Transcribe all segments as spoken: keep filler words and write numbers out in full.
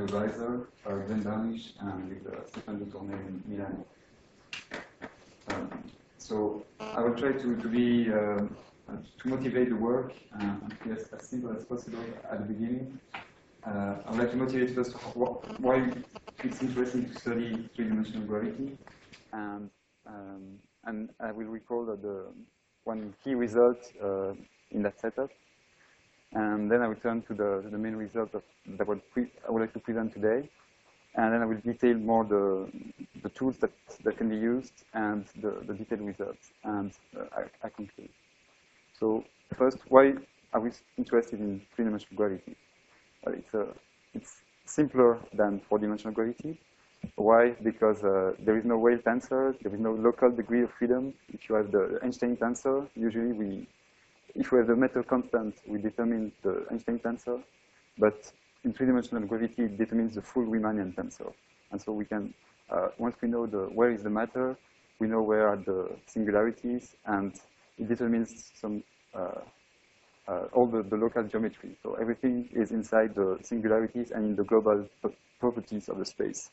advisor, uh, Glenn Darnish, and with uh, Stefano Tourné in Milan. Um, so I will try to, to be uh, to motivate the work uh, and to be as, as simple as possible at the beginning. Uh, I would like to motivate first why it's interesting to study three-dimensional gravity, and um, and I will recall that the one key result uh, in that setup, and then I will turn to the to the main result of that what I would like to present today, and then I will detail more the the tools that that can be used and the the detailed results, and uh, I, I conclude. So first, why are we interested in three-dimensional gravity? Uh, it's a it's simpler than four-dimensional gravity. Why? Because uh, there is no Weyl tensor, there is no local degree of freedom. If you have the Einstein tensor, usually we, if we have the metal constant, we determine the Einstein tensor. But in three-dimensional gravity, it determines the full Riemannian tensor. And so we can, uh, once we know the where is the matter, we know where are the singularities, and it determines some uh, uh, all the, the local geometry. So everything is inside the singularities and in the global properties of the space.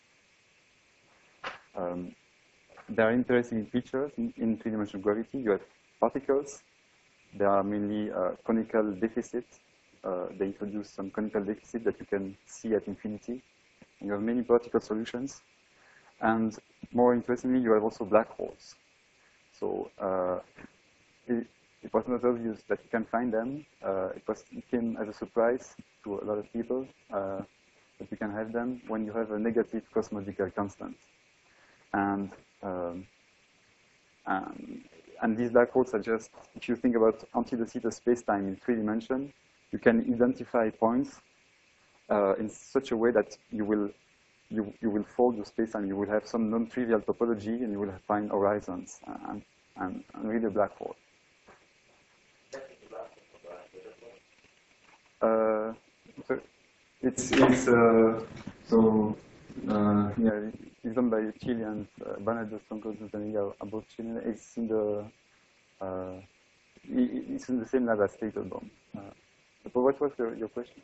Um, there are interesting features in, in three-dimensional gravity. You have particles. There are mainly uh, conical deficits. Uh, they introduce some conical deficit that you can see at infinity. And you have many particle solutions. And more interestingly, you have also black holes. So uh, it, it was not obvious that you can find them. Uh, it, was, it came as a surprise to a lot of people uh, that you can have them when you have a negative cosmological constant. And, um, and, and these black holes are just, if you think about anti de Sitter space-time in three dimensions, you can identify points uh, in such a way that you will, you, you will fold your space-time. You will have some non-trivial topology, and you will find horizons and, and, and really a black hole. Uh, so it's, it's uh, so, uh, yeah, it's done by Chileans, uh, Bernardo Sonco Zuzaniga, about Chilean. It's in the, uh, it's in the same lab as Teitelbaum. Uh, but what was your, your question?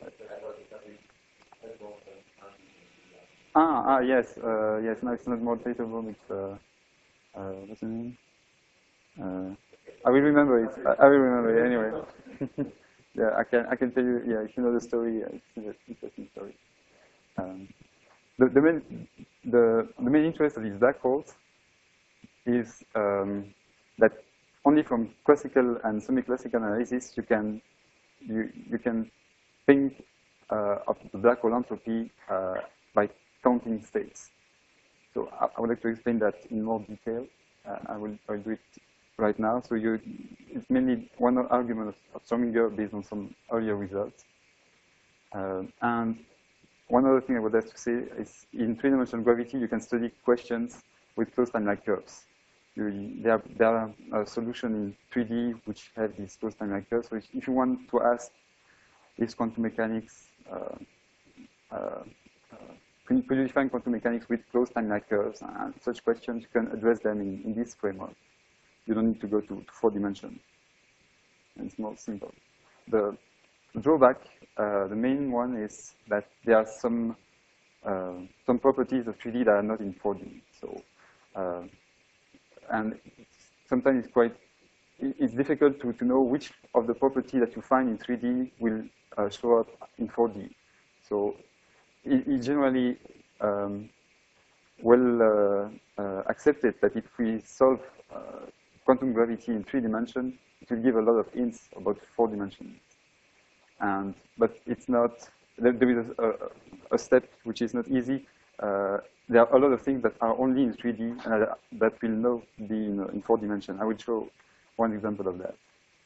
Ah, ah, yes, uh, yes. No, it's not more Teitelbaum. It's uh, uh, what's the name? Uh, I will remember it. I, I will remember it anyway. Yeah, I can. I can tell you. Yeah, if you know the story, it's an interesting story. Um, the, the main, the the main interest of these black holes is um, that only from classical and semi-classical analysis you can you you can think uh, of the black hole entropy uh, by counting states. So I, I would like to explain that in more detail. Uh, I will I will do it right now. So you, it's mainly one argument of, of Strominger based on some earlier results. Uh, and one other thing I would like to say is in three-dimensional gravity, you can study questions with closed time-like curves. You, there, there are a solution in three D which have these closed time-like curves. So if, if you want to ask, is quantum mechanics, uh, uh, uh, could you define quantum mechanics with closed time-like curves? And such questions, you can address them in, in this framework. You don't need to go to, to four dimensions. It's more simple. The drawback, uh, the main one is that there are some uh, some properties of three D that are not in four D. So, uh, and it's, sometimes it's quite it's difficult to to know which of the properties that you find in three D will uh, show up in four D. So, it, it generally um, well uh, uh, accepted that if we solve uh, quantum gravity in three dimensions, it will give a lot of hints about four dimensions. And but it's not. There is a, a, a step which is not easy. Uh, there are a lot of things that are only in three D and that will not be in, in four dimensions. I will show one example of that.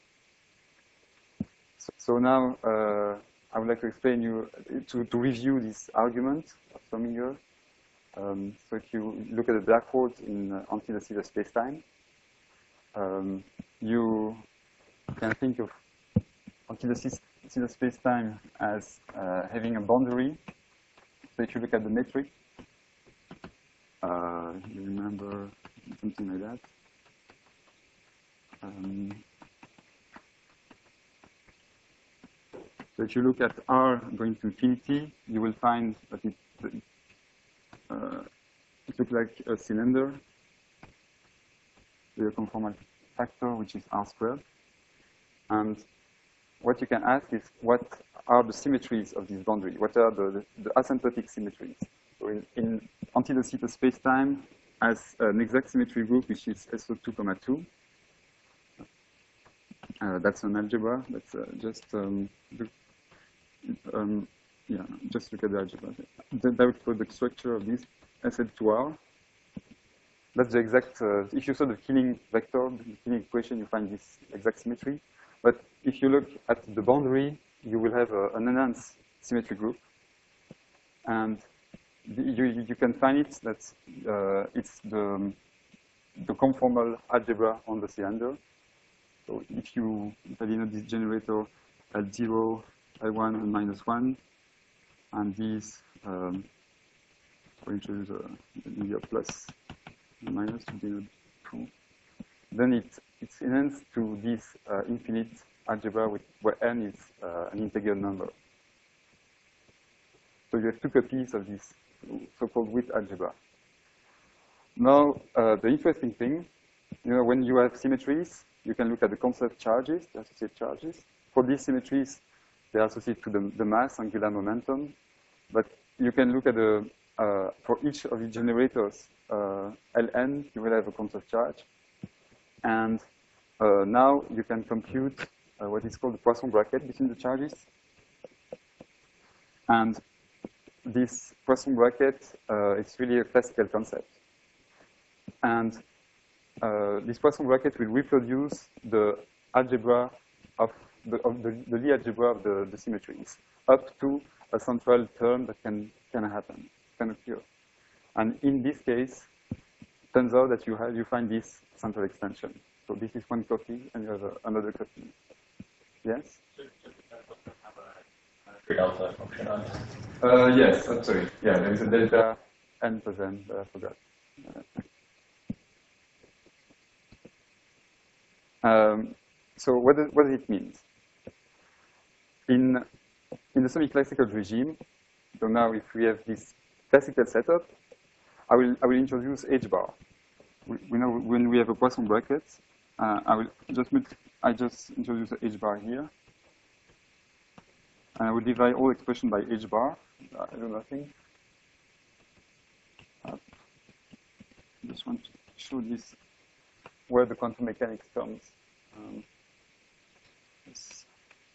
So, so now uh, I would like to explain you to, to review this argument of Strominger. Um, so if you look at the black holes in uh, anti de Sitter spacetime. Um, you can think of anti de Sitter spacetime as uh, having a boundary. So if you look at the metric, uh, you remember something like that. Um, So if you look at R going to infinity, you will find that it, uh, it looks like a cylinder with a conformal factor, which is R squared. And what you can ask is, what are the symmetries of this boundary? What are the, the, the asymptotic symmetries? So in, in until the theta spacetime has an exact symmetry group, which is S O two comma two. Uh, that's an algebra. That's uh, just um, look, um, yeah, just look at the algebra. That would put the structure of this S L two R. That's the exact. Uh, if you saw the Killing vector, the Killing equation, you find this exact symmetry. But if you look at the boundary, you will have a, an enhanced symmetry group, and the, you you can find it that uh, it's the the conformal algebra on the cylinder. So if you if I denote this generator at zero, L one, and minus one, and these um, we introduce a, maybe a plus and minus to denote two, then it it's enhanced to this uh, infinite algebra with where n is uh, an integral number. So you have two copies of this so-called width algebra. Now uh, the interesting thing, you know, when you have symmetries, you can look at the conserved charges, the associated charges. For these symmetries, they are associated to the, the mass, angular momentum. But you can look at the, uh, for each of the generators, uh, Ln, you will have a conserved charge. And uh, now you can compute uh, what is called the Poisson bracket between the charges. And this Poisson bracket uh, is really a classical concept. And Uh, this Poisson bracket will reproduce the algebra of the, of the, the Lie algebra of the, the symmetries up to a central term that can, can happen, can occur. And in this case, it turns out that you, have, you find this central extension. So this is one copy, and you have a, another copy. Yes? Delta function on it. Uh, yes, I'm sorry. Yeah, there is a delta n plus n, but I forgot. Uh, Um, so what does, what does it mean? In, in the semi-classical regime, so now if we have this classical setup, I will, I will introduce H bar. We, we know when we have a Poisson bracket, uh, I will just, I just introduce a H bar here. And I will divide all expression by H bar. I do nothing. I just want to show this where the quantum mechanics comes. Um, yes.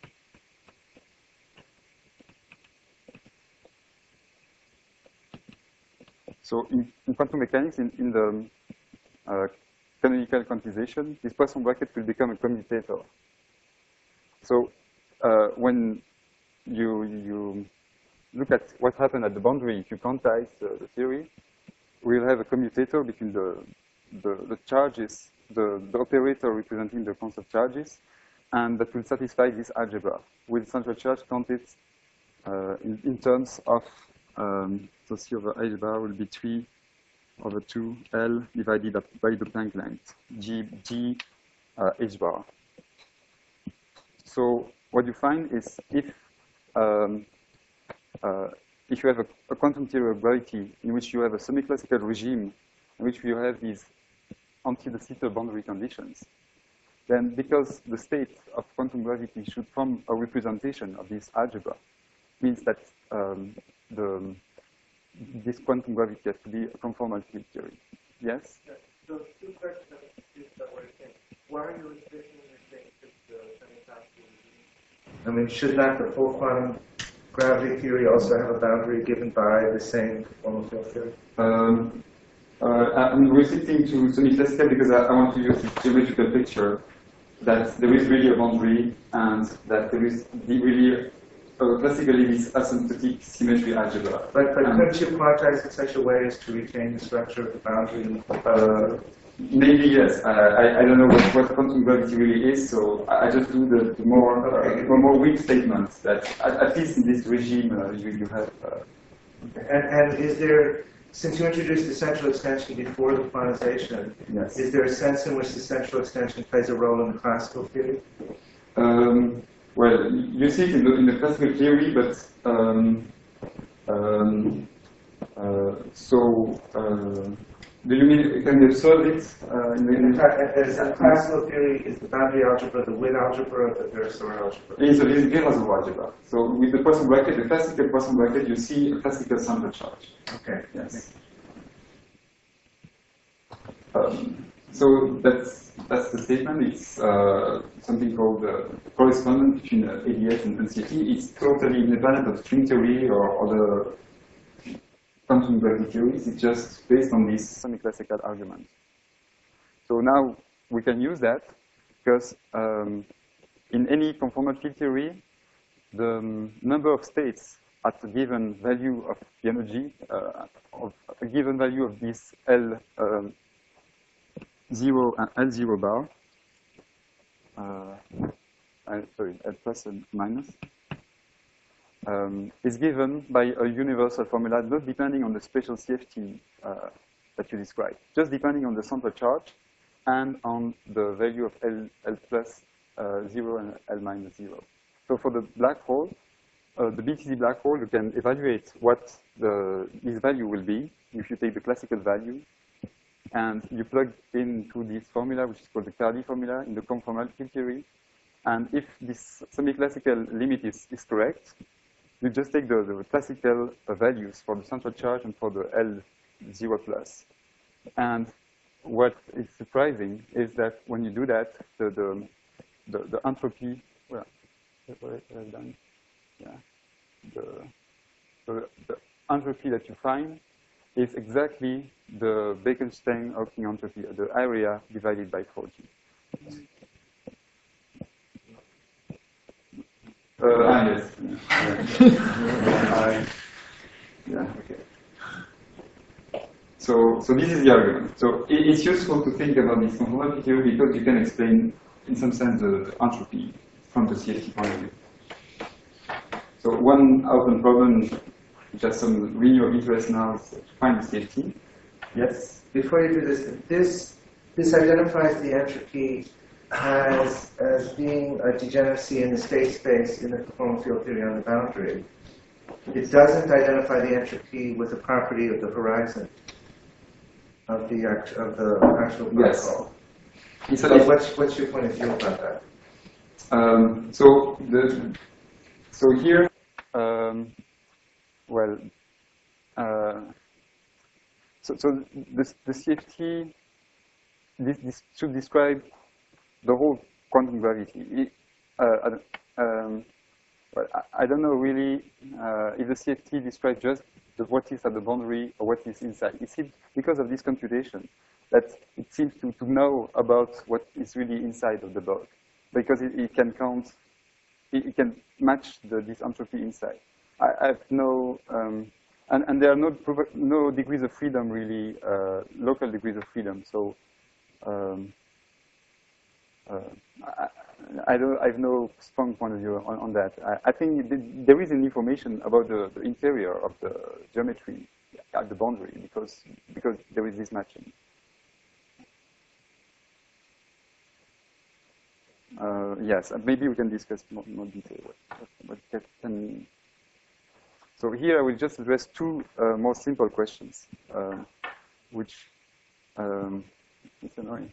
So in, in quantum mechanics, in, in the uh, canonical quantization, this Poisson bracket will become a commutator. So uh, when you, you look at what happened at the boundary, if you quantize uh, the theory, we'll have a commutator between the, the, the charges, the, the operator representing the conserved charges, and that will satisfy this algebra with central charge counted uh, in, in terms of, um, so C over H bar will be three over two L divided by the Planck length, G, G uh, H bar. So what you find is if um, uh, if you have a, a quantum theory of gravity in which you have a semi-classical regime in which you have these until the theta boundary conditions, then because the state of quantum gravity should form a representation of this algebra, means that um, the this quantum gravity has to be a conformal field theory. Yes? Yes. So two questions that were saying. Why are you restricting your thing to the semi-classical regime? I mean, should not the full quantum gravity theory also have a boundary given by the same conformal field theory? Um, Uh, I'm restricting to semi-classical because I, I want to use this geometrical picture that there is really a boundary and that there is the really uh, classically this asymptotic symmetry algebra. But, but couldn't you quantize in such a way as to retain the structure of the boundary? Uh, maybe yes. Uh, I, I don't know what, what quantum gravity really is, so I, I just do the, the more okay. uh, more weak statements that at, at least in this regime uh, you, you have. Uh, okay. and, and is there, since you introduced the central extension before the quantization, yes. is there a sense in which the central extension plays a role in the classical theory? Um, well, you see it in the, in the classical theory, but um, um, uh, so uh, do you mean can you observe it uh, in the, In fact, as in classical theory, is the boundary algebra the Witt algebra or the Virasoro algebra? It's a Virasoro algebra. So with the Poisson bracket, the classical Poisson bracket, you see a classical sample charge. Okay. Yes. Um, so that's that's the statement. It's uh, something called the correspondence between uh, A D S and N C T. It's totally independent of string theory or other quantum gravity theories. It's just based on these semi-classical arguments. So now we can use that because um, in any conformal field theory, the um, number of states at a given value of the energy, uh, of a given value of this L um, zero and L zero bar, uh, I, sorry, L plus and minus, um, is given by a universal formula, not depending on the special C F T uh, that you describe, just depending on the central charge and on the value of L, L plus uh, zero and L minus zero. So for the black hole, uh, the B T Z black hole, you can evaluate what the, this value will be if you take the classical value and you plug into this formula, which is called the Cardy formula, in the conformal field theory. And if this semi-classical limit is, is correct, you just take the, the classical uh, values for the central charge and for the L zero plus. And what is surprising is that when you do that, the, the, the, the entropy, well, what I've done, yeah, the, the, the entropy that you find is exactly the Bekenstein-Hawking entropy, the area divided by four G. Uh, ah, yes. Yeah. I, yeah, okay. So, so this is the argument. So it, it's useful to think about this conformality theory because you can explain, in some sense, the, the entropy from the C F T point of view. So one open problem, which has some renewal interest now, is to find the C F T. Yes? Before you do this, this, this identifies the entropy as, as being a degeneracy in the state space in the conformal field theory on the boundary. It doesn't identify the entropy with the property of the horizon of the, act, of the actual black Yes. hole. It's So what's, what's your point of view about that? Um, so the so here, um, well, uh, so so the the C F T this, this should describe the whole quantum gravity. It, uh, um, well, I, I don't know really uh, if the C F T describes just the, what is at the boundary or what is inside. It seems because of this computation that it seems to, to know about what is really inside of the bulk, because it, it can count, it, it can match the, this entropy inside. I, I have no, um, and, and there are no, no degrees of freedom really, uh, local degrees of freedom. So um, uh, I, I, don't, I have no strong point of view on, on that. I, I think there is an information about the, the interior of the geometry at the boundary because, because there is this matching. Uh, yes, and maybe we can discuss more, more detail what, what that can mean. So here I will just address two uh, more simple questions, uh, which um, it's annoying.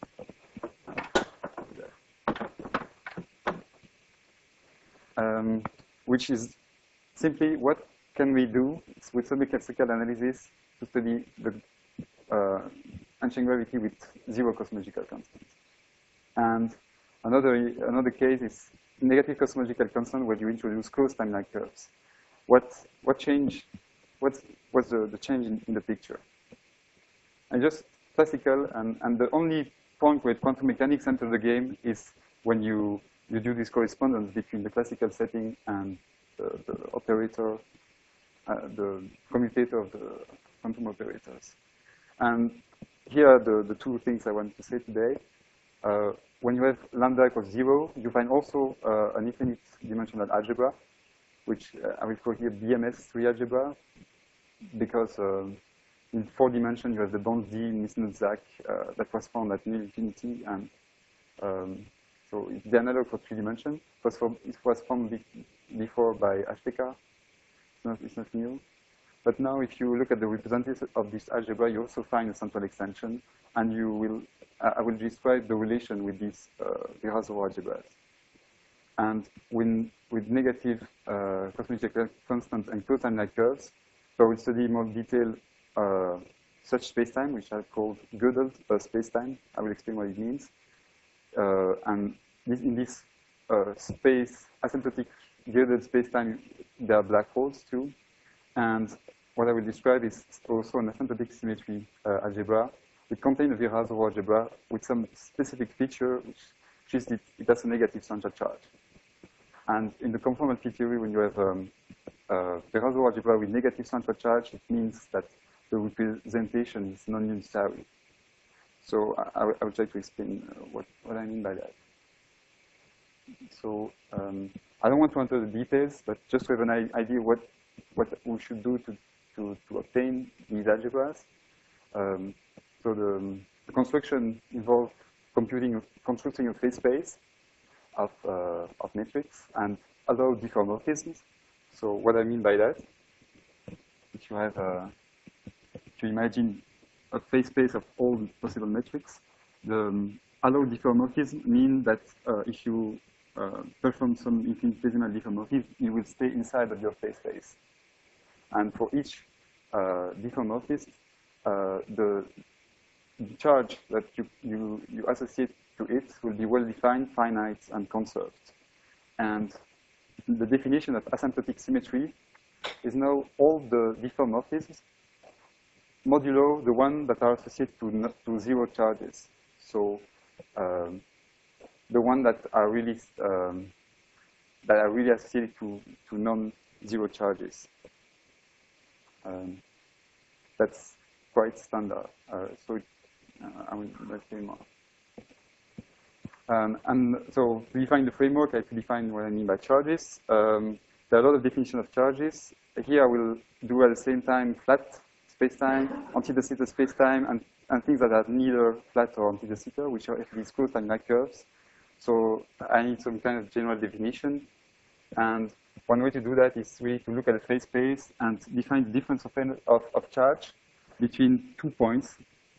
Um, which is simply what can we do with semi-classical analysis to study the uh, ancient gravity with zero cosmological constants. And Another, another case is negative cosmological constant where you introduce closed timeline curves. What, what change, what's, what's the, the change in, in the picture? And just classical, and, and the only point where quantum mechanics enter the game is when you, you do this correspondence between the classical setting and the, the operator, uh, the commutator of the quantum operators. And here are the, the two things I want to say today. Uh, when you have lambda equals zero, you find also uh, an infinite dimensional algebra, which uh, I will call here B M S three algebra, because uh, in four dimensions you have the Bond-Z Misnot-Zach uh, that was found at nil infinity, and um, So it's the analog for three dimension. It was, from, it was formed be before by H P K. It's not, it's not new. But now if you look at the representation of this algebra, you also find a central extension, and you will, uh, I will describe the relation with these uh, Virasoro algebras. And when, with negative uh, cosmological constants and closed timeline curves, so we'll study in more detail uh, such spacetime, which are called Gödel uh, spacetime. I will explain what it means. Uh, and this, in this uh, space, asymptotic Gödel spacetime, there are black holes too. And what I will describe is also an asymptotic symmetry uh, algebra. It contains a Virasoro algebra with some specific feature, which, which is it, it has a negative central charge. And in the conformality theory, when you have um, a Virasoro algebra with negative central charge, it means that the representation is non-unitary. So I, I, will, I will try to explain uh, what, what I mean by that. So um, I don't want to enter the details, but just to have an idea what, what we should do to, to, to obtain these algebras. Um, so the, the construction involves computing, constructing a phase space of, uh, of metrics and allow diffeomorphisms. So what I mean by that, if you have a, if you imagine a phase space of all possible metrics, the um, allow diffeomorphism means that uh, if you uh, perform some infinitesimal diffeomorphism, you will stay inside of your phase space. And for each uh, diffeomorphism, uh, the, the charge that you, you, you associate to it will be well-defined, finite, and conserved. And the definition of asymptotic symmetry is now all the diffeomorphisms modulo the one that are associated to, to zero charges. So um, the one that are really um, that are really associated to, to non-zero charges. Um, that's quite standard. Uh, so it, uh, I will explain more. Um, and so to define the framework, I have to define what I mean by charges. Um, there are a lot of definitions of charges. Here I will do at the same time flat spacetime, anti-de Sitter spacetime, and, and things that are neither flat or anti-de Sitter, which are these closed timeline curves. So I need some kind of general definition. And one way to do that is really to look at the phase space and define the difference of, of, of charge between two points.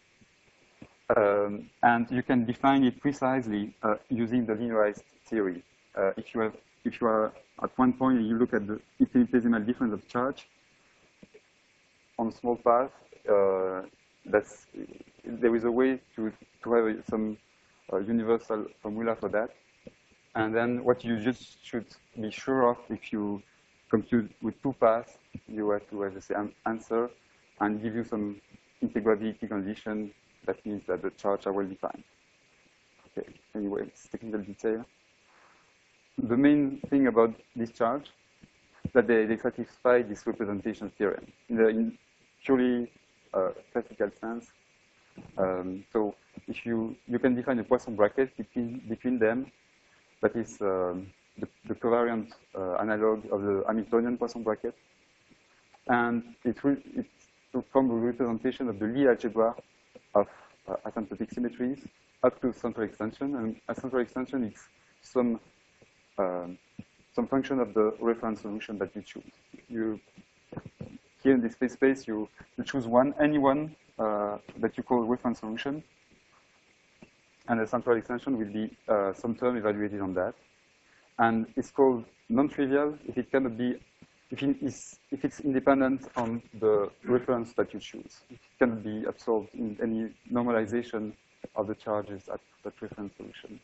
Um, and you can define it precisely uh, using the linearized theory. Uh, if you have, if you are at one point and you look at the infinitesimal difference of charge on a small path, uh, that's there is a way to to have some uh, universal formula for that. And then what you just should be sure of, if you compute with two paths, you have to have the same answer and give you some integrability condition. That means that the charge are well defined. Okay, anyway, it's technical detail. The main thing about this charge is that they, they satisfy this representation theorem in the in purely uh, classical sense. Um, so if you you can define a Poisson bracket between between them, that is um, the, the covariant uh, analog of the Hamiltonian Poisson bracket, and it will it will form a representation of the Lie algebra of uh, asymptotic symmetries up to central extension, and a central extension is some um, some function of the reference solution that you choose. You here in this phase space, you you choose one, any one uh, that you call reference solution, and the central extension will be uh, some term evaluated on that, and it's called non-trivial if it cannot be. If, it is, if it's independent on the reference that you choose. It cannot be absorbed in any normalization of the charges at that reference solution.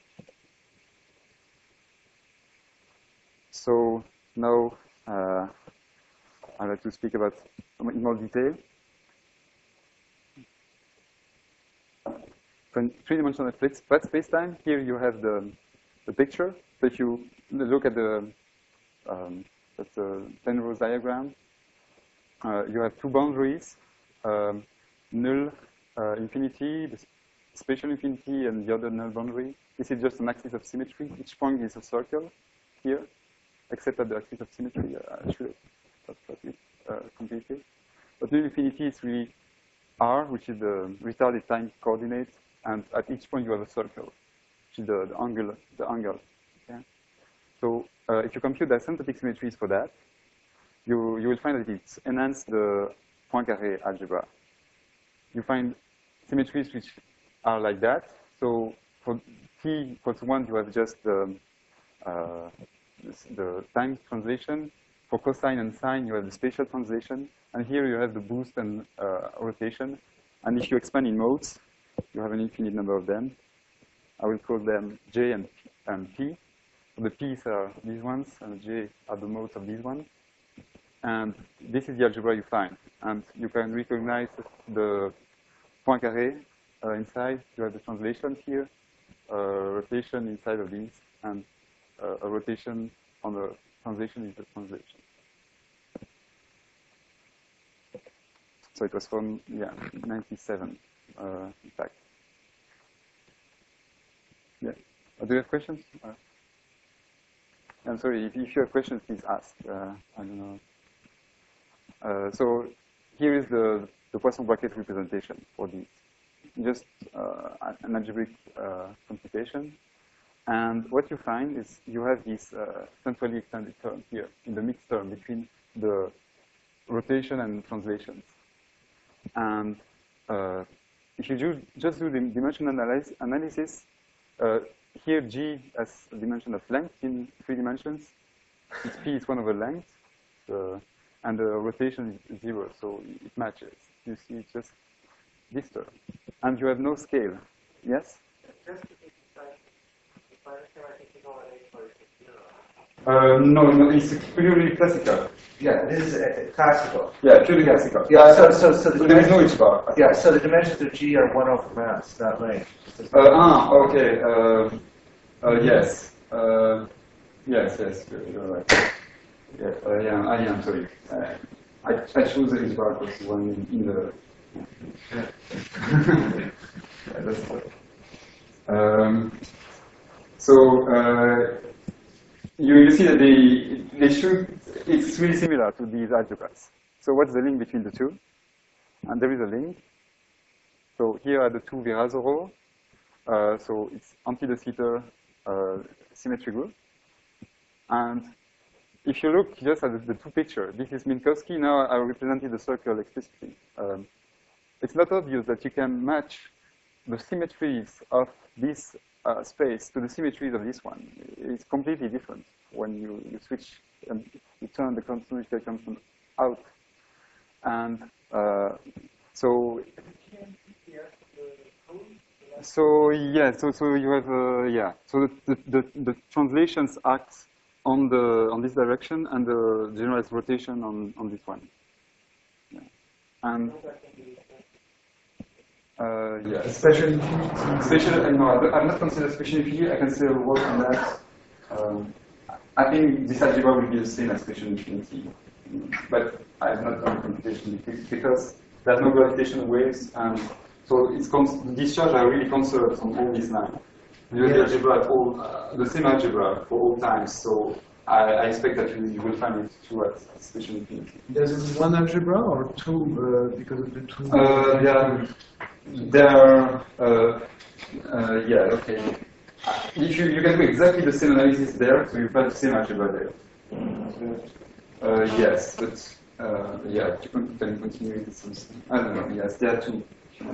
So now uh, I'd like to speak about in more detail. Three-dimensional flat spacetime. Here you have the, the picture. So if you look at the um, That's a Penrose diagram. Uh, you have two boundaries, um, null uh, infinity, the spatial infinity, and the other null boundary. This is just an axis of symmetry. Each point is a circle here, except at the axis of symmetry. Uh, I should have thought it uh, completely. But null infinity is really R, which is the retarded time coordinate, and at each point you have a circle. which is the, the angle. The angle. Okay? So uh, if you compute the asymptotic symmetries for that, you you will find that it enhances the Poincaré algebra. You find symmetries which are like that. So for t equals one, you have just the uh, the time translation. For cosine and sine, you have the spatial translation. And here you have the boost and uh, rotation. And if you expand in modes, you have an infinite number of them. I will call them J and, and P. So the P's are these ones, and the J are the modes of these ones. And this is the algebra you find. And you can recognize the Poincaré uh, inside. You have the translation here, uh, rotation inside of these, and uh, a rotation on the translation is the translation. So it was from, yeah, ninety-seven, uh, in fact. Yeah. Uh, do you have questions? Uh, I'm sorry, if, if you have questions, please ask. Uh, I don't know. Uh, so here is the, the Poisson bracket representation for these. Just uh, an algebraic uh, computation. And what you find is you have this uh, centrally extended term here in the mixed term between the rotation and translations. And uh, if you do, just do the dimension analysis, analysis uh, here G has a dimension of length in three dimensions. Its P is one over length, uh, and the rotation is zero, so it matches. You see, it's just this term. And you have no scale. Yes? Just to be precise, if I understand, I think you know an A is zero. Uh, no, no, it's purely classical. Yeah, this is uh, classical. Yeah, purely classical. Yeah, so, so, so, the So there is no H bar. yeah, so the dimensions of G are one over mass, not length. Uh, ah, okay. Uh, uh, yes. Uh, yes, yes, you're, you're right. Yeah, uh, yeah, I am sorry. Uh, I, I chose the H bar because one in, in the. Yeah. Yeah, that's good. Um, so uh, you, you see that they they should. It's really similar to these algebras. So what's the link between the two? And there is a link. So here are the two Virasoro. Uh, so it's anti-de Sitter uh, symmetry group. And if you look just at the, the two pictures, this is Minkowski. Now I represented the circle explicitly. Um, it's not obvious that you can match the symmetries of this uh, space to the symmetries of this one. It's completely different when you, you switch and you turn the continuity constant out. And uh, so, so yeah, so so you have uh, yeah. So the, the the translations act on the on this direction, and the generalized rotation on on this one. Yeah. And uh, yeah, Special infinity. spatial. And no, I'm not considered spatial infinity. I can still work on that. Um, I think this algebra will be the same as spatial infinity, but I have not done computation because there's no gravitational waves, and so it's the discharge are really conserved on all these lines. You have the algebra at all, uh, the same algebra for all times. So I, I expect that you, you will find it true at spatial infinity. There's one algebra or two uh, because of the two? Uh, yeah, there are. Uh, uh, yeah, okay. If you, you can do exactly the same analysis there, so you find the same algebra there. Uh, yes, but uh, yeah, you can continue with something. I don't know. Yes, there are two.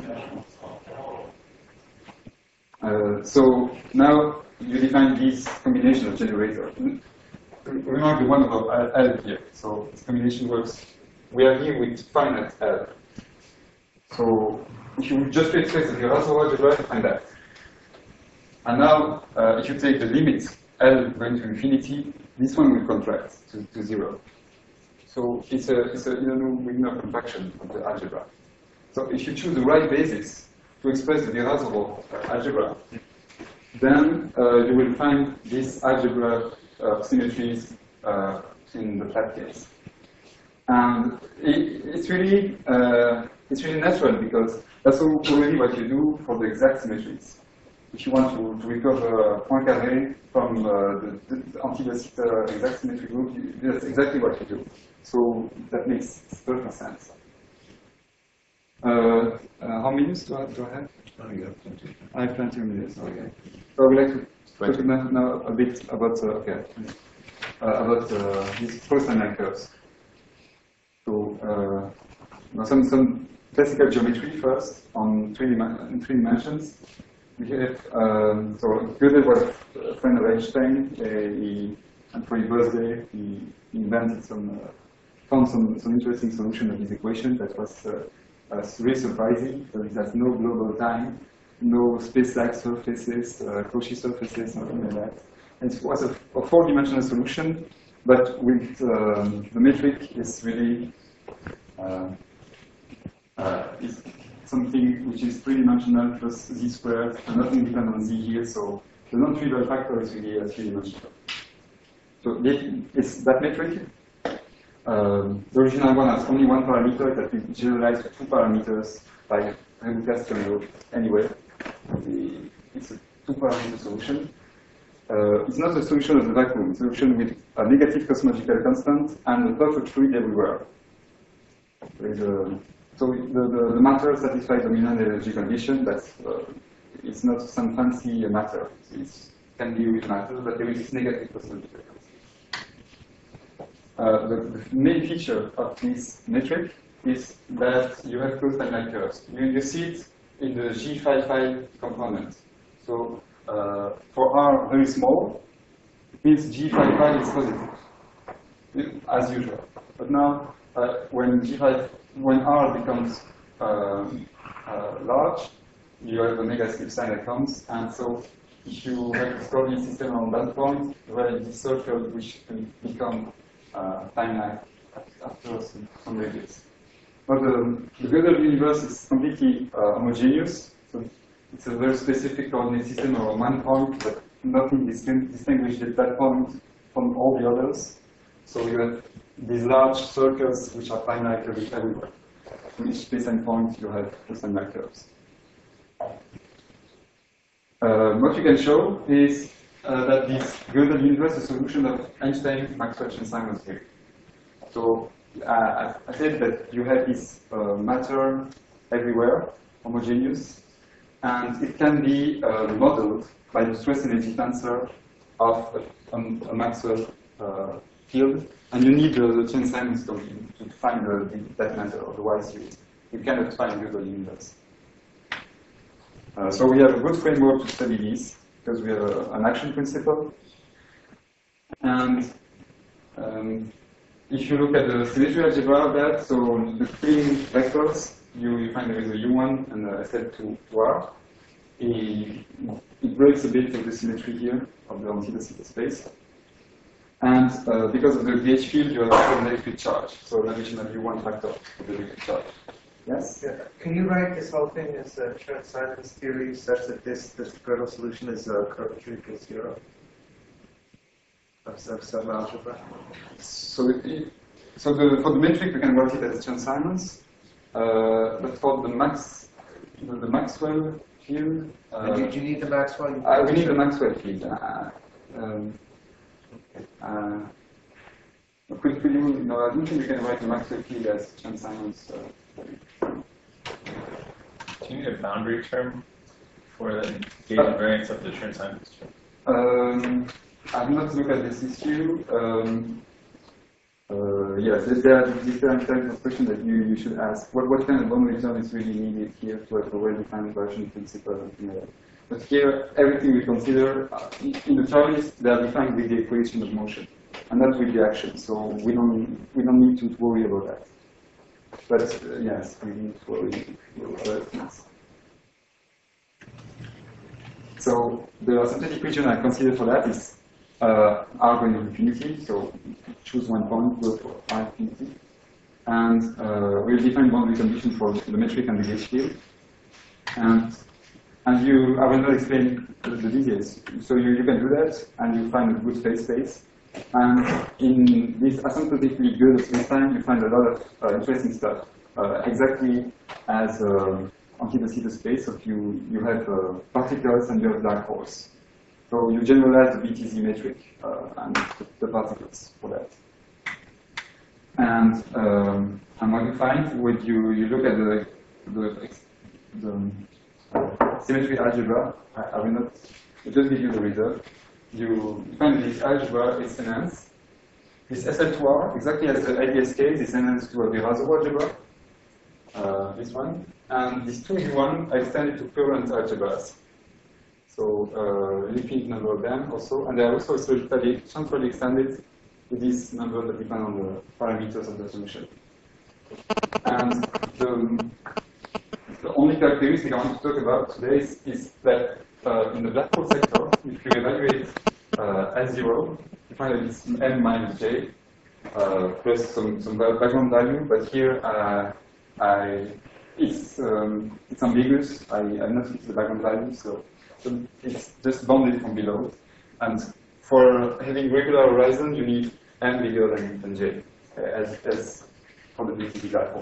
Uh, so now you define this combination of generators. Remember the one of L here. So this combination works. We are here with finite L. So if you just express the Virasoro algebra, find that. And now, uh, if you take the limit L going to infinity, this one will contract to, to zero. So it's a it's a Inonu-Wigner contraction of the algebra. So if you choose the right basis to express the Virasoro algebra, then uh, you will find this algebra of symmetries uh, in the flat case. And it, it's really uh, it's really natural because that's already what you do for the exact symmetries. If you want to, to recover Poincaré from uh, the, the anti-de Sitter exact symmetry group, you, that's exactly what you do. So that makes perfect sense. Uh, uh, how many minutes do I, do I have? Oh, you have plenty. I have plenty of minutes, okay. So I would like to talk now, now a bit about, uh, okay, uh, about uh, these post-timeline curves. So, uh, now some, some classical geometry first on three, in three dimensions. We have, um, so Gödel was a friend of Einstein. Uh, he, and for his birthday, he invented some, uh, found some, some interesting solution of his equation that was uh, uh, really surprising. So it has no global time, no space-like surfaces, uh, Cauchy surfaces, something like that. And it was a, a four-dimensional solution, but with um, the metric is really uh, uh, is something which is three-dimensional plus z squared, and nothing depends on z here, so the non-trivial factor is really a three-dimensional. So it's that metric. Um, the original one has only one parameter that we generalize to two parameters by Remu-Castelnau anyway. It's a two-parameter solution. Uh, it's not a solution of the vacuum, it's a solution with a negative cosmological constant and a perfect fluid everywhere. A, so the, the, the matter satisfies the minimum energy condition. That's uh, it's not some fancy matter. It can be with matter, but there is this negative cosmological constant. Uh, the, the main feature of this metric is that you have closed timeline curves. You, you see it in the G phi phi component. So uh, for R very small, it means G phi phi is positive, as usual. But now, uh, when G phi, when R becomes um, uh, large, you have a negative sign that comes, and so if you have a coordinate system on that point, you have this circle which will become uh, timeline after some, some radius. But the, the Gödel universe is completely uh, homogeneous, so it's a very specific coordinate system around one point, but nothing distinguishes that point from all the others. So you have these large circles which are finite everywhere. In each space and point, you have the timeline curves. Uh, what you can show is uh, that this Gödel universe is a solution of Einstein-Maxwell-Chern-Simons theory. So uh, I said that you have this uh, matter everywhere, homogeneous, and it can be uh, modeled by the stress energy tensor of a, um, a Maxwell uh, field, and you need uh, the Chern-Simons to, to find uh, the, that matter, otherwise you, you cannot find Gödel universe. Uh, so we have a good framework to study this, because we have a, an action principle. And um, if you look at the symmetry algebra of that, so the three vectors, you, you find there is a U one and a set to, to R. It, it breaks a bit of the symmetry here of the antitheta space. And uh, because of the gauge field, you have an electric charge, so an additional U one factor of the electric charge. Yes? Yeah. Can you write this whole thing as a Chern-Simons theory such that this, this Gödel solution is a curvature equals zero? Of some, some algebra? So, it, so the, for the metric, we can write it as Chern-Simons. Uh, but for the max, the, the Maxwell field, uh, do, do you need the Maxwell? Uh, we need the Maxwell field. Uh, um, uh, could, could you? No, I don't think we can write the Maxwell field as Chern-Simons. Uh, Do you need a boundary term for the gauge invariance of the Chern-Simons term? Um, I've not looked at this issue. Um, uh, yes, there are different types of questions that you, you should ask. What, what kind of boundary term is really needed here to have a well-defined version principle and something like that? But here, everything we consider, uh, in the theories, they are defined with the equation of motion, and not with the action. So we don't, we don't need to worry about that. But uh, yes, we need to worry about things. So the synthetic region I consider for that is uh, R going to infinity. So choose one point, go for R infinity, and uh, we'll define boundary conditions for the metric and the gauge field. And and you, I will not explain the, the details. So you, you can do that, and you find a good phase space. And in this asymptotically good space-time, you find a lot of uh, interesting stuff. Uh, exactly as um, antitheta space, so you, you have uh, particles and you have black holes. So you generalize the B T Z metric uh, and the, the particles for that. And, um, and what you find when you, you look at the, the the uh, symmetry algebra. I, I will not just give you the result. You find this algebra is enhanced. This S L two R, exactly as the I D S case, is enhanced to a Virasoro algebra. Uh, this one. And this two U one I extended to current algebras. So uh, infinite number of them also. And they are also logically centrally extended to this number that depend on the parameters of the solution. And the, the only characteristic I want to talk about today is, is that uh, in the black hole sector, if you evaluate uh, S zero, you find that it's n minus j uh, plus some, some background value, but here uh, I, it's, um, it's ambiguous. I, I not fixed the background value, so, so it's just bounded from below. And for having regular horizon, you need n bigger than, than j, uh, as, as for the B T B black hole.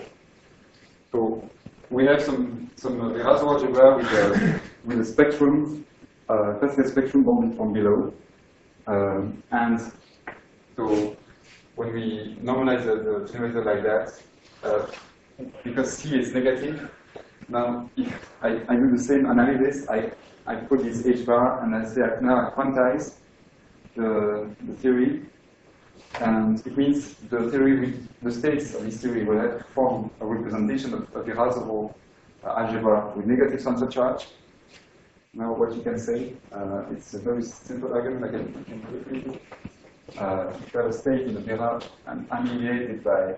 So we have some some uh, Virasoro algebra with a with a spectrum, uh, classical spectrum bounded from below, um, and so when we normalize the, the generator like that, uh, because C is negative, now if I, I do the same analysis, I I put this H bar and I say now I quantize the the theory. And it means the theory, with the states of this theory will have to form a representation of a Virasoro uh, algebra with negative central charge. Now, what you can say, uh, it's a very simple argument. I can, I can quickly do. Uh, if you have a state in the Vira and annihilated by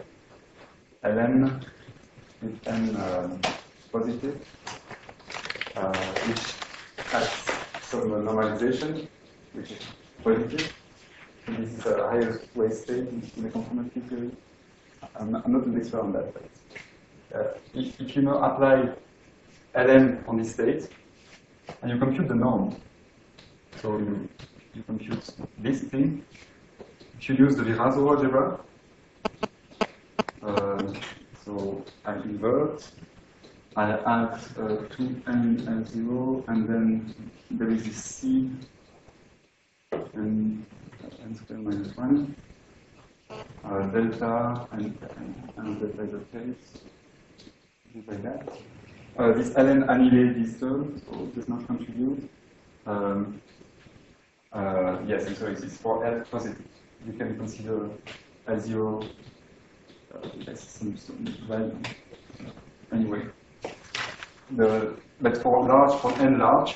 Ln with n um, positive, uh, which has some normalization, which is positive. This is a higher weight state in the conformity theory. I'm not, I'm not an expert on that, but uh, if, if you now apply Ln on this state, and you compute the norm, so you, you compute this thing, if you use the Virasoro algebra, uh, so I invert, I add uh, two n and zero, and then there is this C, and n squared minus one, uh, delta, and, and, and delta is the case, like that. Uh, this Ln annihilate this term, so it does not contribute. Um, uh, yes, and so it is for L positive. You can consider L zero uh, as some, some value. Anyway, the, but for large, for n large,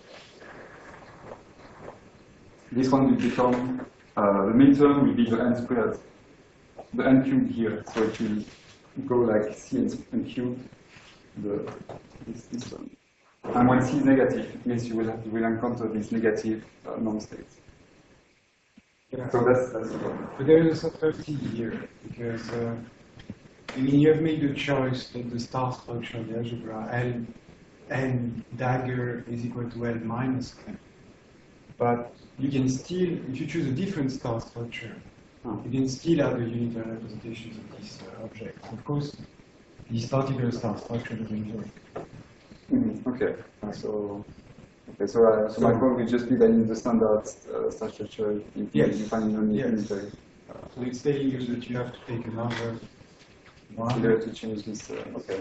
this one will become, uh, the midterm will be the n squared, the n cubed here. So it will go like C and cubed, the, this, this one. And when C is negative, it means you will, have, you will encounter these negative uh, norm states. Yeah. So that's, that's the problem. But there is a subtlety here, because uh, I mean, you have made the choice that the star structure of the algebra, L n dagger is equal to L minus n. But you can still, if you choose a different star structure, oh. you can still have the unitary representations of this uh, object. Of course, this particular star structure doesn't work. Mm-hmm. Okay, uh, so okay, so, uh, so my point will just be that in the standard uh, star structure, you, Yes. you find only Yes. unitary. So it's telling you that you have to take another one. So you have to change this. Uh, okay.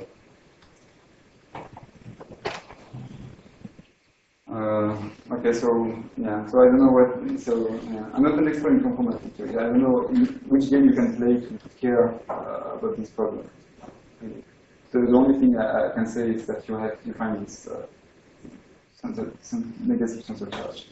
Uh, okay, so yeah, so I don't know what. So yeah, I'm not an expert in conformality theory. I don't know in which game you can play to care uh, about this problem. So the only thing I, I can say is that you have you find this uh, center, some negative central charge.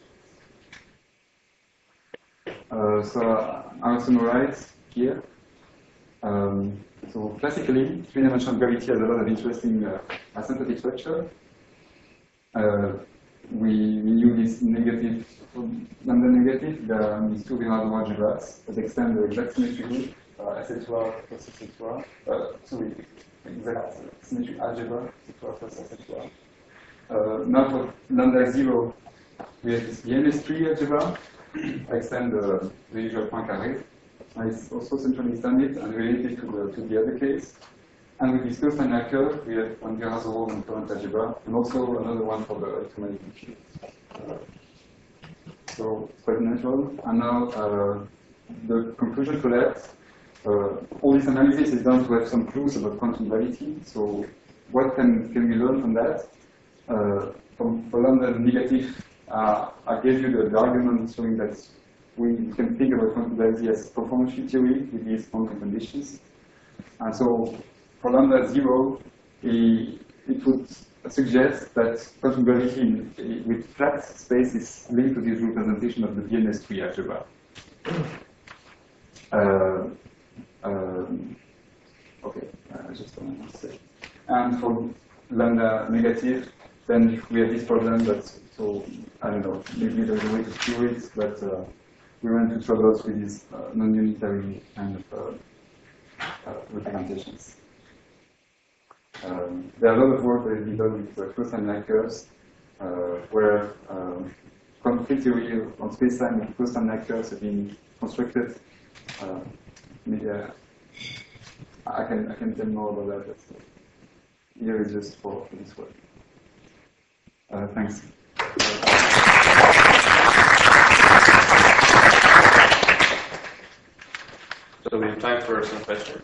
Uh, so I'll summarize here. Um, so classically, three-dimensional gravity has a lot of interesting uh, asymptotic structure. Uh, we, we use this negative, lambda negative, the, these two Virasoro algebras that extend the exact symmetry group, uh, S L two R plus S L two R, uh, sorry, exact symmetry algebra, S L two R plus S L two R. Uh, now for lambda zero, we have this B M S three algebra, extend the, the usual Poincaré. Uh, it's also centrally extended and related to the, to the other case. And with this closed final curve, we have one Virasoro and current algebra, and also another one for the electromagnetic field. Uh, so it's quite natural. And now uh, the conclusion to that, uh, all this analysis is done to have some clues about quantum gravity. So what what can, can we learn from that? Uh, from, for lambda negative, uh, I gave you the, the argument showing that we can think about quantum gravity as performance field theory with these boundary conditions. And so for lambda zero, it, it would suggest that quantum gravity in, with flat space is linked to this representation of the D N S three algebra. Uh, um, okay, uh, just one second. And for lambda negative, then we have this problem that, so, I don't know, maybe there's a way to cure it, but uh, we run into troubles with these uh, non-unitary kind of uh, uh, representations. Um, there are a lot of work that has been done with uh, closed-time-like curves, uh, where um, quantum field theory on space-time with closed-time-like curves have been constructed. Uh, maybe I, I can I can tell more about that, but uh, here is just for, for this work. Uh, thanks. So we have time for some questions.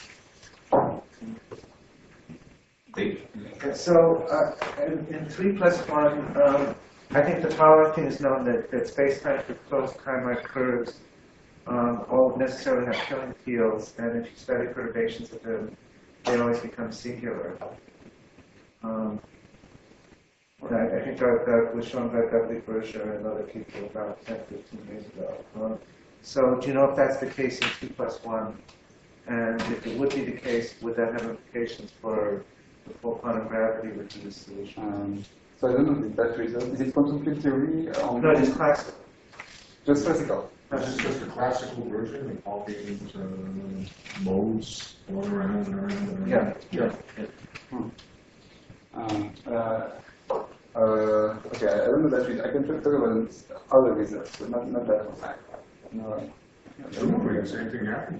Dave? Okay, so uh, in, in three plus one, um, I think the power thing is known that, that space-time with closed time-like curves um, all necessarily have Killing fields, and if you study perturbations of them, they always become singular. Um, I, I think that, that was shown by Dudley Berger and other people about ten, fifteen years ago. Um, so do you know if that's the case in two plus one? And if it would be the case, would that have implications for the full quantum gravity with this solution? Um, so I don't know if that result. Is it quantum field theory? Or No, it's classical. Just classical. This is just a classical version of all these uh, modes going around and around and around. Yeah, yeah. Hmm. Um, uh, uh, okay, I don't know that result. I can talk about other results, but not, not that one. No, Presumably the same thing happens.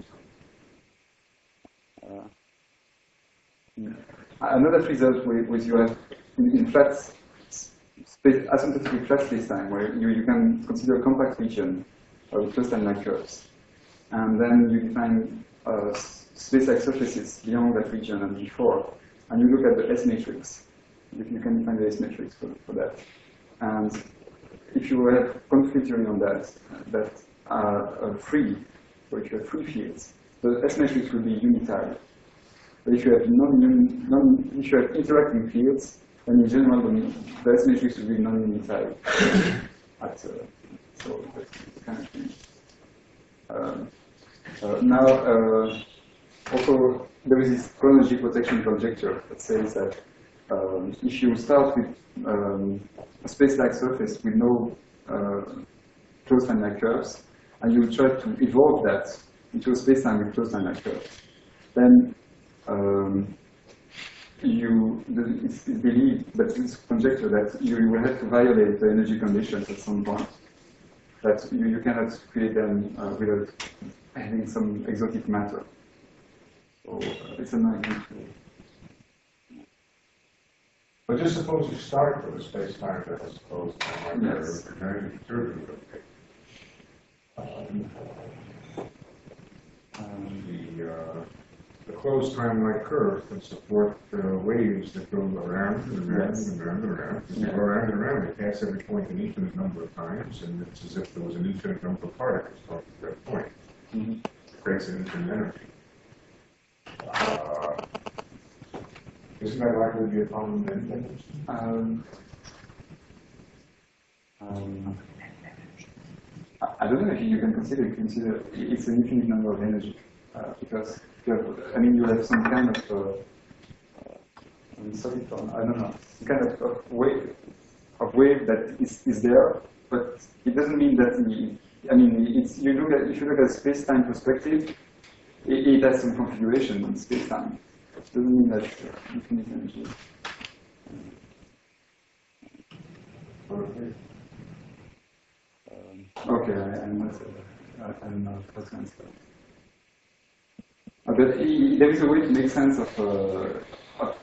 Uh, another result with, with you have in, in flat space, asymptotically flat space-time, where you, you can consider a compact region uh, with closed-time-like curves, and then you define uh, space-like surfaces beyond that region and before, and you look at the S matrix. You, you can define the S matrix for, for that, and if you have quantum field theory on that, that are uh, free, or if you have free fields, the S matrix will be unitary. But if you have non, non if you have interacting fields, then in general the, the S matrix will be non-unitary. At, uh, so that's kind of thing. Um, uh, now, uh, also there is this chronology protection conjecture that says that um, if you start with um, a space-like surface with no uh, closed-time-like curves, and you try to evolve that into a space-time with closed-time-like curves, then um, you, the, it's, it's believed, but it's conjecture that you will have to violate the energy conditions at some point. That you, you cannot create them uh, without having some exotic matter. So uh, it's a naive. But just suppose you start with a space-time that is closed time like Yes. that, you're going to perturb it. Um, Um, the, uh, the closed time-like curve can support uh, waves that go around and around Yes. and around and around. As Yeah. you go around and around, they pass every point an infinite number of times, and it's as if there was an infinite number of particles up at that point. mm-hmm. It creates an infinite energy. Uh, isn't that likely to be a problem then? Um, um, I, I don't know if you can consider consider it's an infinite number of energy uh, because you have, I mean you have some kind of uh, uh, solid form, I don't know, some kind of, of wave of wave that is, is there, but it doesn't mean that the, I mean it's you look at if you look at space-time perspective, it, it has some configuration in space-time. It doesn't mean that uh, infinite energy. Okay. Um, okay, I, I'm not. Uh, I'm not what's going to uh, But i- there is a way to make sense of uh, of,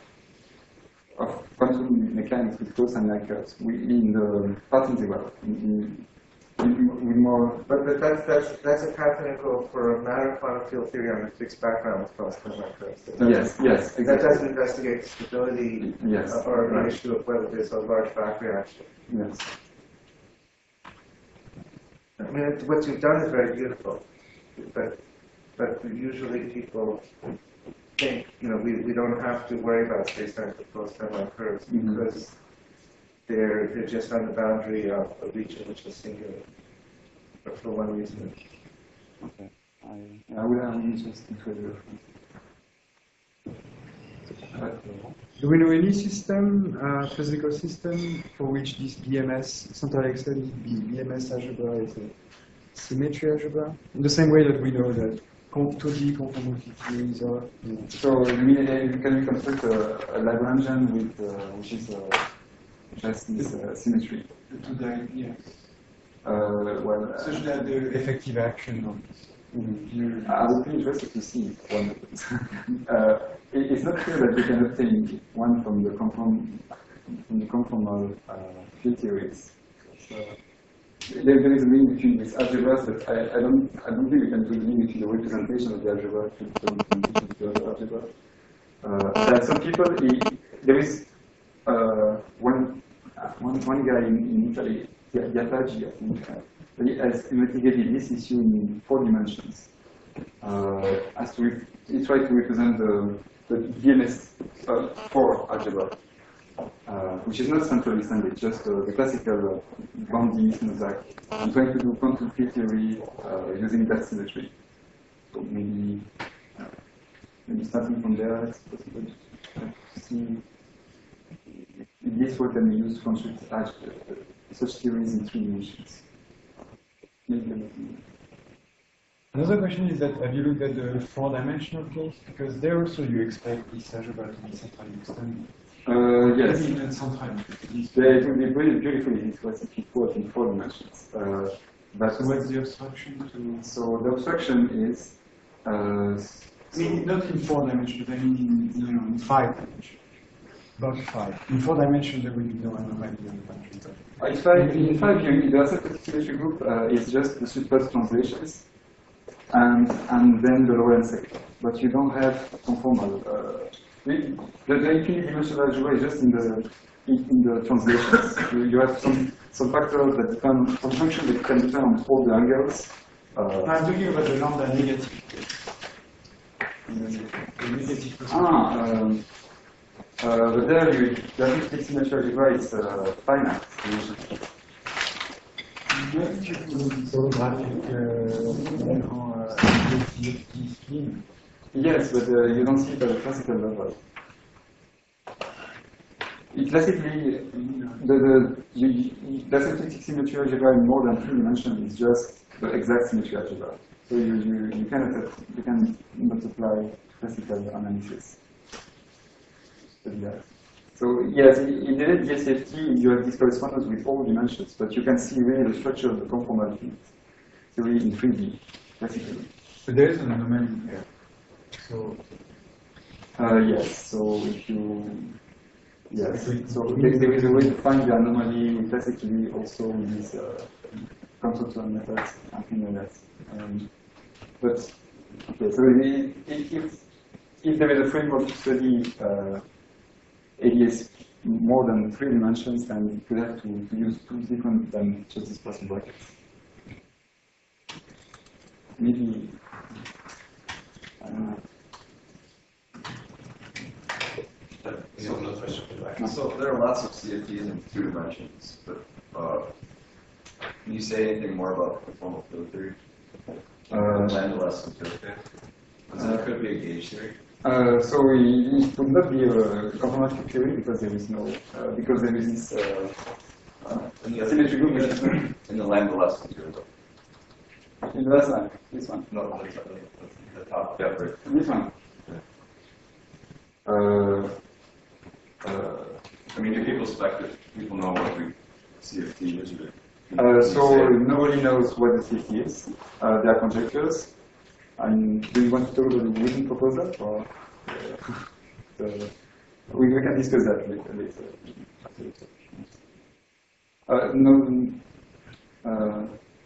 of quantum mechanics with closed-time-like curves in the part integral. In, in, with more. But, but that's, that's, that's a pathinical for a matter quantum field theory on a fixed background with cross timeline curves. That doesn't- Yes, yes, That exactly. doesn't investigate the stability Yes, uh, or the right. issue of whether there's a large back reaction. Yes. I mean, it, what you've done is very beautiful, but but usually people think, you know, we, we don't have to worry about space-time for closed timeline curves Mhm. because they're they're just on the boundary of a region which is singular, but for one reason. Okay. I, I will have just include Do we know any system, uh, physical system, for which this B M S, central extended B M S algebra is a symmetry algebra? In the same way that we know that two D conformity theories are. You know. So you mean uh, you can reconstruct a, a Lagrangian with uh, which is uh, just this uh, symmetry. The two di- yes. Uh, well, uh, Such that the effective action of mm, I would be interested to see one of these. uh, it, it's not clear that you can obtain one from the conform from the conformal uh, field theories. So, there, there is a link between these algebras, but I, I don't I don't think we can do the link between the representation of the algebra to the representation of the other algebra. Uh, there are some people. He, there is uh, one, uh, one one guy in, in Italy, Biaggi, I think, uh, he has investigated this issue in four dimensions. Uh, as to he tried to represent the the D M S uh, four algebra. Uh, which is not centrally extended, just uh, the classical uh, bounding Snowzack. I'm trying to do quantum field theory uh, using that symmetry. So maybe, uh, maybe starting from there, it's possible to see if this work can be used to construct uh, such theories in three dimensions. Maybe I'm not- Another question is that have you looked at the four-dimensional case? Because there also you expect this algebra to be centrally extended. Uh, yes. Maybe even centrally. Yeah, it will be really beautiful if it was if it was in four dimensions. Uh, but So what's the obstruction to? so the obstruction is uh, I mean, not in four dimensions, but I mean in, you know, in five dimensions. About five. In four dimensions, there will be no anomaly on the boundary. Uh, In fact, in fact, you, the asymptotic symmetry group uh, is just the surplus translations, and and then the Lorentz sector. But you don't have conformal. Uh, the, the the infinite dimensional algebra is just in the in, in the translations. You, you have some some factors that depend, some functions that can depend on all the angles. Uh, I'm talking about the lambda negative case. The negative perspective. ah, um, uh, but there you the asymptotic symmetry algebra is uh, finite. So graphic, uh, you know, uh, D F T scheme. Yes, but uh, you don't see it at the classical level. It classically, the, the, you, you, the asymptotic symmetry algebra in more than three dimensions is just the exact symmetry algebra. So you, you, you cannot you can multiply classical analysis. to do that. So yes, in the D S F T you have this correspondence with all dimensions, but you can see really the structure of the conformal field theory in three D, classically. But there is an anomaly here. So Uh, yes, so if you, yes, so there, there is a way to find the anomaly classically also with these uh, conceptual methods, something like that. Um, but, okay, so if, if, if there is a framework to study uh, A D S more than three dimensions, then you could have to, to use two different than just these plus brackets. Maybe, I don't know. So, no question for that. So there are lots of C F Ts in two dimensions, but uh, can you say anything more about conformal field theory? Uh, Lambda less than two. So it could be a gauge theory. Uh, so it, it would not be a conformal theory because there is no uh, because there is this uh, uh, In the, symmetry group which is in the lambda less than two. in the last line. This one. No, that's, that's the top. Yeah, right. This one. Uh, uh, I mean, do people expect that people know what the C F T is? Or uh, so nobody knows what the C F T is. Uh, there are conjectures. And do you want to talk about the Witten proposal, or uh, the, we, we can discuss that later. later. Uh, no. Uh,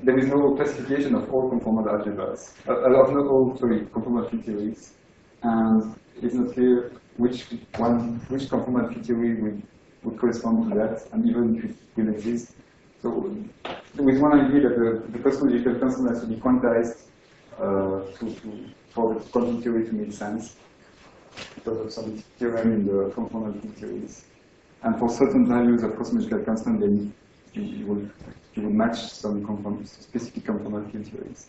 there is no classification of all conformal algebras, uh, of not all, sorry, conformal field theories, and it's not clear which one, which conformal field theory would, would correspond to that, and even if it will exist. So, with one idea that the, the cosmological constant has to be quantized uh, to, to, for the quantum theory to make sense, because of some theorem in the conformal field theories. And for certain values of cosmological constant, then you, you, would, you would match some conform, specific conformal field theories.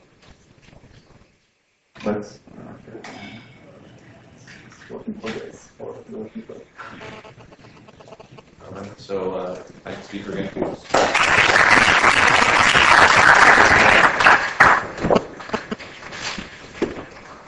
But uh, it's work in progress. Or work in progress. All right. So uh, thanks, Steve, for getting